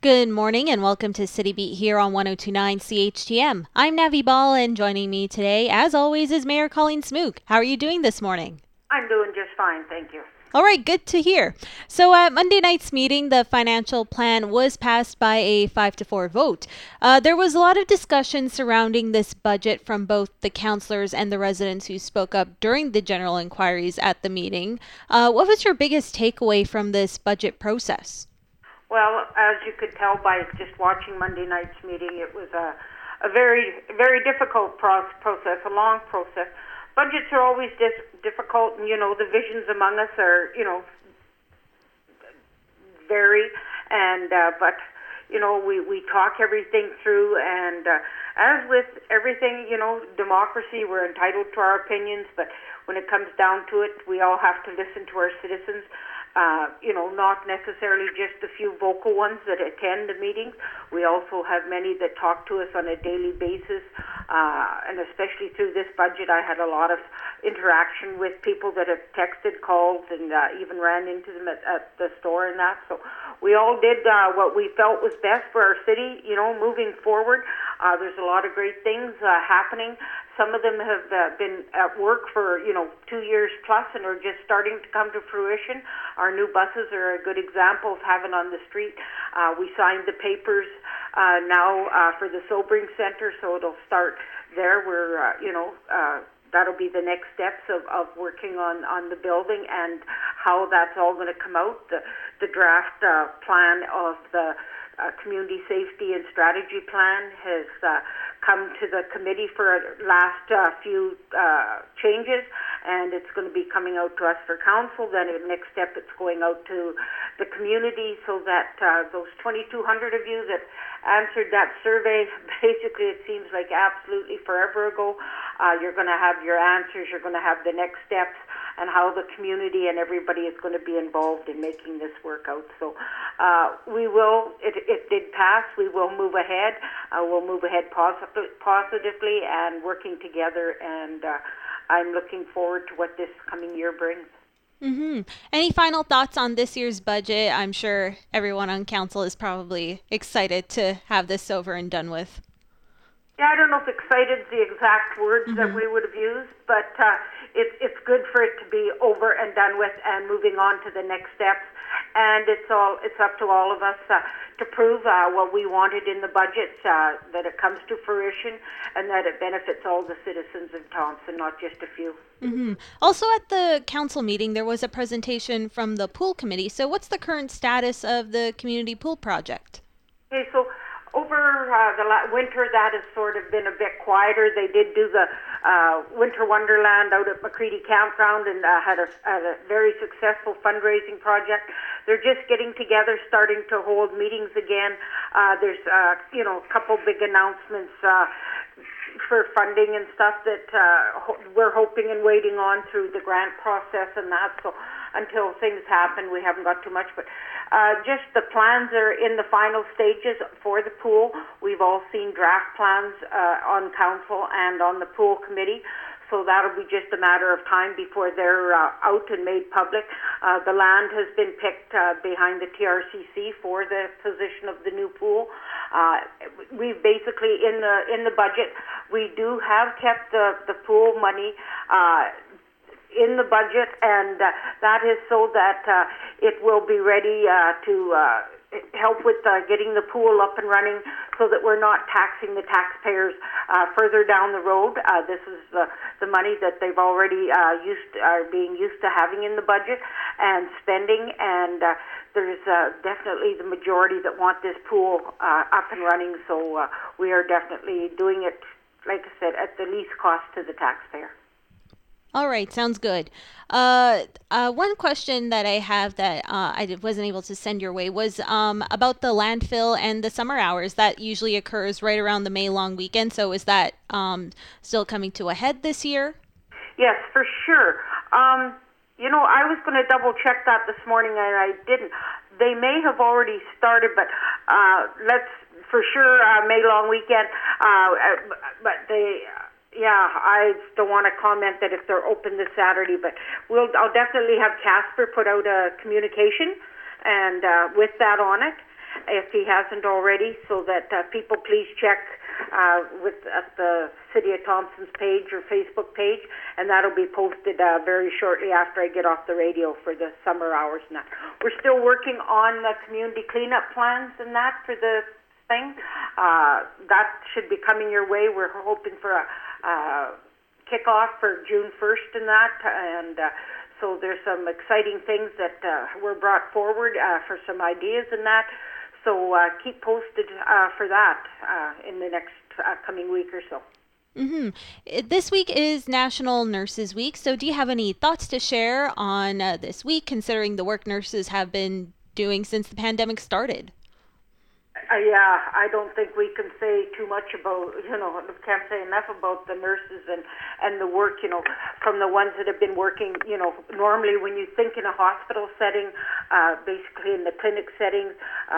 Good morning and welcome to City Beat here on 1029 CHTM. I'm Navi Ball and joining me today, as always, is Mayor Colleen Smook. How are you doing this morning? I'm doing just fine, thank you. All right, good to hear. So at Monday night's meeting, the financial plan was passed by a 5-4 vote. There was a lot of discussion surrounding this budget from both the councillors and the residents who spoke up during the general inquiries at the meeting. What was your biggest takeaway from this budget process? Well, as you could tell by just watching Monday night's meeting, it was a very, very difficult process, a long process. Budgets are always difficult, and, the visions among us are, vary, and, but, we talk everything through, and as with everything, democracy, we're entitled to our opinions, but when it comes down to it, we all have to listen to our citizens. Not necessarily just a few vocal ones that attend the meetings. We also have many that talk to us on a daily basis, and especially through this budget, I had a lot of interaction with people that have texted, called, and even ran into them at the store and that. So we all did what we felt was best for our city, moving forward. There's a lot of great things happening. Some of them have been at work for, 2 years plus and are just starting to come to fruition. Our new buses are a good example of having on the street. We signed the papers now for the Sobering Center, so it'll start there. We're, that'll be the next steps of working on the building and how that's all going to come out. The draft plan of the Community Safety and Strategy Plan has come to the committee for last few changes, and it's going to be coming out to us for council. Then the next step, it's going out to the community so that those 2,200 of you that answered that survey, basically it seems like absolutely forever ago, you're going to have your answers, you're going to have the next steps, and how the community and everybody is going to be involved in making this work out. So we will, it did pass, we will move ahead. We'll move ahead positively and working together, and I'm looking forward to what this coming year brings. Mm-hmm. Any final thoughts on this year's budget? I'm sure everyone on council is probably excited to have this over and done with. Yeah, I don't know if excited is the exact words that we would have used, but it's good for it to be over and done with and moving on to the next steps. And it's up to all of us to prove what we wanted in the budget, that it comes to fruition and that it benefits all the citizens of Thompson, not just a few. Mm-hmm. Also at the council meeting, there was a presentation from the pool committee. So what's the current status of the community pool project? Okay, so over the winter, that has sort of been a bit quieter. They did do the Winter Wonderland out at McCready Campground and had a very successful fundraising project. They're just getting together, starting to hold meetings again. There's, a couple big announcements for funding and stuff that we're hoping and waiting on through the grant process and that. So until things happen, we haven't got too much. But just the plans are in the final stages for the pool. We've all seen draft plans on council and on the pool committee. So that'll be just a matter of time before they're out and made public. The land has been picked behind the TRCC for the position of the new pool. We basically in the budget, we do have kept the pool money in the budget, and that is so that it will be ready to help with getting the pool up and running so that we're not taxing the taxpayers further down the road. This is the money that they've already are being used to having in the budget and spending, and there's definitely the majority that want this pool up and running, so we are definitely doing it, like I said, at the least cost to the taxpayer. All right, sounds good. One question that I have that I wasn't able to send your way was about the landfill and the summer hours. That usually occurs right around the May long weekend. So is that still coming to a head this year? Yes, for sure. I was going to double check that this morning and I didn't. They may have already started, but let's for sure May long weekend. But they. Yeah, I don't want to comment that if they're open this Saturday, but I'll definitely have Casper put out a communication and with that on it. if he hasn't already, so that people please check at the City of Thompson's page or Facebook page, and that'll be posted very shortly after I get off the radio for the summer hours and that. We're still working on the community cleanup plans and that for the thing. That should be coming your way. We're hoping for a kickoff for June 1st and that, and so there's some exciting things that were brought forward for some ideas and that. So keep posted for that in the next coming week or so. This week is National Nurses Week, so do you have any thoughts to share on this week, considering the work nurses have been doing since the pandemic started? Yeah, I don't think we can say too much about, can't say enough about the nurses and the work, from the ones that have been working, normally when you think in a hospital setting, basically in the clinic settings,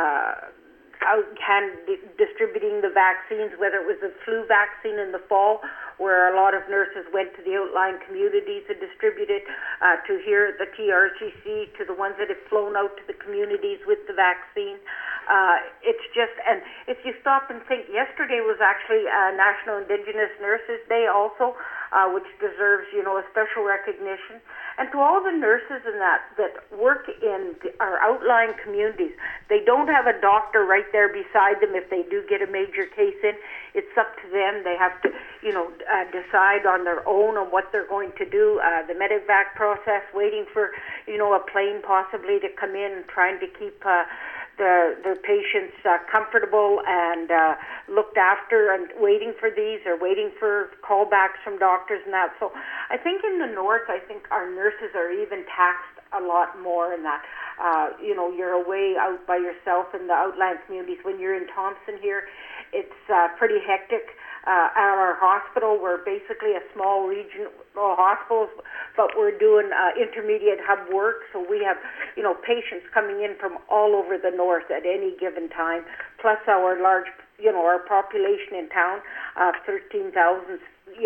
distributing the vaccines, whether it was the flu vaccine in the fall, where a lot of nurses went to the outlying communities and distributed, to here at the TRCC, to the ones that have flown out to the communities with the vaccine. It's just, and if you stop and think, yesterday was actually National Indigenous Nurses Day also, which deserves, a special recognition. And to all the nurses in that work in our outlying communities, they don't have a doctor right there beside them if they do get a major case in. It's up to them. They have to, decide on their own on what they're going to do. The medevac process, waiting for, a plane possibly to come in, trying to keep the patients comfortable and looked after, and waiting for these or waiting for callbacks from doctors and that. So I think in the north, our nurses are even taxed a lot more in that. You're away out by yourself in the outlying communities. When you're in Thompson here, it's pretty hectic. At our hospital, we're basically a small regional hospital, but we're doing intermediate hub work. So we have, patients coming in from all over the north at any given time, plus our large, our population in town, 13,000.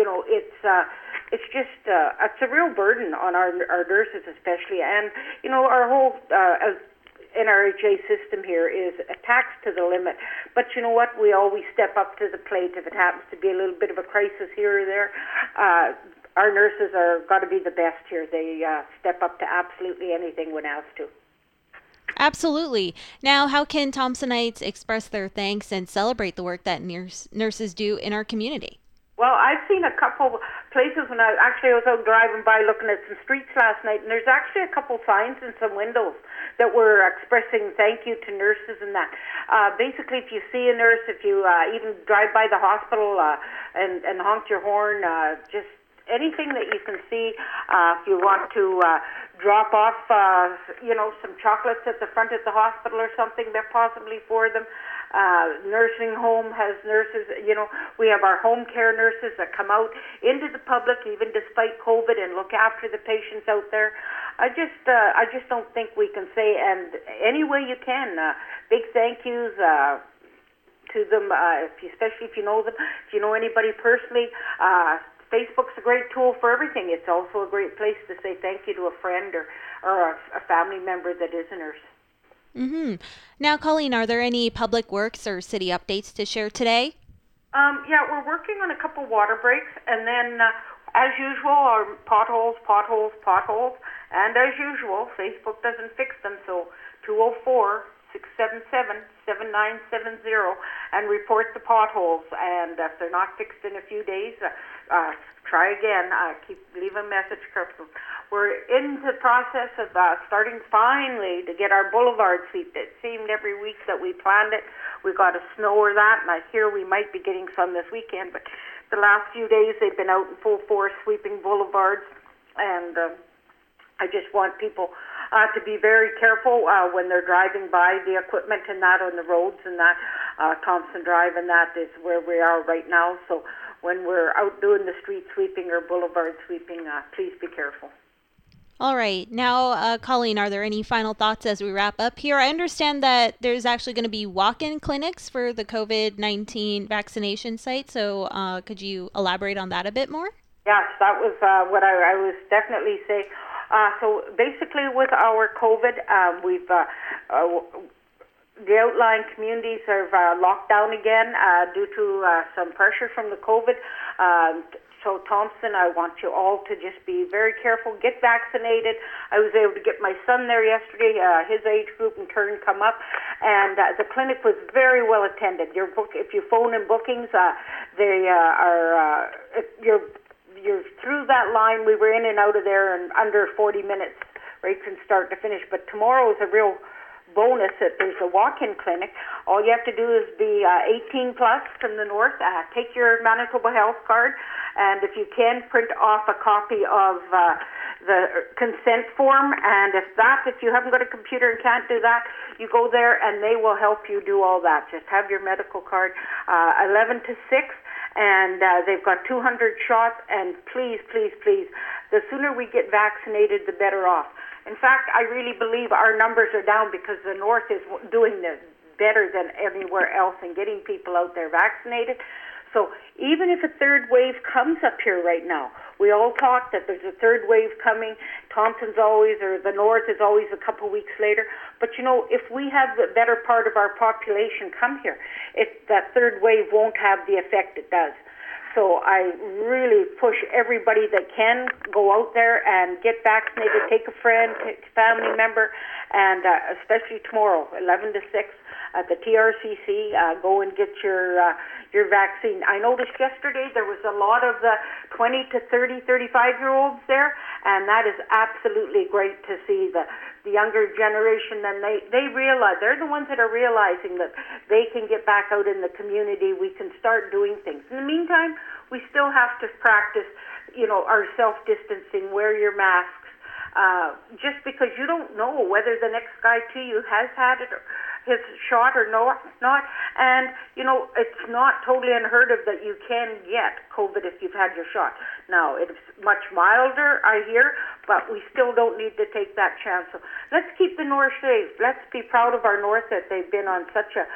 It's just it's a real burden on our nurses especially, and our whole NRHA system here is taxed to the limit. But you know what? We always step up to the plate if it happens to be a little bit of a crisis here or there. Our nurses are got to be the best here. They step up to absolutely anything when asked to. Absolutely. Now, how can Thompsonites express their thanks and celebrate the work that nurses do in our community? Well, I've seen a couple places when I was out driving by looking at some streets last night, and there's actually a couple signs in some windows that were expressing thank you to nurses and that. Basically, if you see a nurse, if you even drive by the hospital and honk your horn, just anything that you can see, if you want to drop off, some chocolates at the front of the hospital or something, that possibly for them. Nursing home has nurses, we have our home care nurses that come out into the public even despite COVID and look after the patients out there. I just don't think we can say, and any way you can, big thank yous to them, especially if you know them, if you know anybody personally. Facebook's a great tool for everything. It's also a great place to say thank you to a friend or a family member that is a nurse. Now, Colleen, are there any public works or city updates to share today? Yeah, we're working on a couple water breaks, and then, as usual, our potholes, and as usual, Facebook doesn't fix them, so 204-677-7970 and report the potholes, and if they're not fixed in a few days, try again. Leave a message. We're in the process of starting finally to get our boulevard sweep. It seemed every week that we planned it, we got a snow or that, and I hear we might be getting some this weekend, but the last few days they've been out in full force sweeping boulevards, and I just want people to be very careful when they're driving by the equipment and that on the roads and that. Thompson Drive and that is where we are right now, so when we're out doing the street sweeping or boulevard sweeping, please be careful. All right. Now, Colleen, are there any final thoughts as we wrap up here? I understand that there's actually going to be walk-in clinics for the COVID-19 vaccination site. So could you elaborate on that a bit more? Yes, that was what I was definitely saying. So basically with our COVID, we've the outlying communities are locked down again due to some pressure from the COVID. So Thompson, I want you all to just be very careful, get vaccinated. I was able to get my son there yesterday, his age group in turn come up, and the clinic was very well attended. If you phone in bookings, they are, you're through that line. We were in and out of there in under 40 minutes, right from start to finish. But tomorrow is a real bonus that there's a walk-in clinic. All you have to do is be 18 plus from the north, take your Manitoba Health card, and if you can, print off a copy of the consent form, and if you haven't got a computer and can't do that, you go there and they will help you do all that. Just have your medical card, 11 to 6, and they've got 200 shots, and please, please, please, the sooner we get vaccinated, the better off. In fact, I really believe our numbers are down because the North is doing better than anywhere else in getting people out there vaccinated. So even if a third wave comes up here right now, we all talk that there's a third wave coming. Thompson's always, or the North is always a couple weeks later. But, if we have the better part of our population come here, that third wave won't have the effect it does. So I really push everybody that can go out there and get vaccinated, take a friend, take a family member, and especially tomorrow, 11 to 6 at the TRCC, go and get your vaccine. I noticed yesterday there was a lot of the 20 to 30, 35-year-olds there, and that is absolutely great to see the younger generation. And they realize, they're the ones that are realizing that they can get back out in the community. We can start doing things. In the meantime, we still have to practice, our self-distancing, wear your masks, just because you don't know whether the next guy to you has had it or his shot or not. And, it's not totally unheard of that you can get COVID if you've had your shot. Now, it's much milder, I hear, but we still don't need to take that chance. So let's keep the North safe. Let's be proud of our North that they've been on such a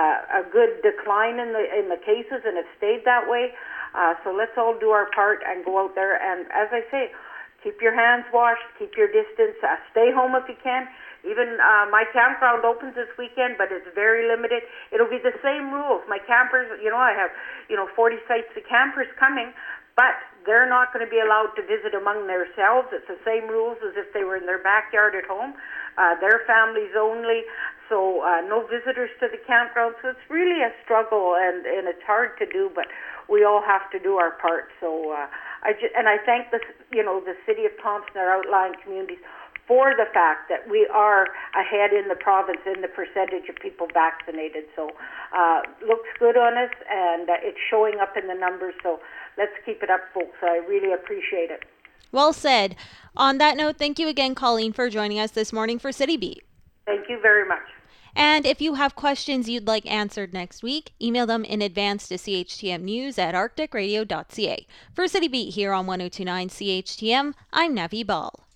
good decline in the cases and have stayed that way. So let's all do our part and go out there. And as I say, keep your hands washed, keep your distance, stay home if you can. Even my campground opens this weekend, but it's very limited. It'll be the same rules. My campers, I have, 40 sites of campers coming, but they're not going to be allowed to visit among themselves. It's the same rules as if they were in their backyard at home. Their families only, so no visitors to the campground. So it's really a struggle, and it's hard to do, but we all have to do our part. So I thank the city of Thompson, our outlying communities, for the fact that we are ahead in the province in the percentage of people vaccinated. So looks good on us, and it's showing up in the numbers. So let's keep it up, folks. I really appreciate it. Well said. On that note, thank you again, Colleen, for joining us this morning for City Beat. Thank you very much. And if you have questions you'd like answered next week, email them in advance to CHTMnews@arcticradio.ca. For City Beat here on 102.9 CHTM, I'm Navi Ball.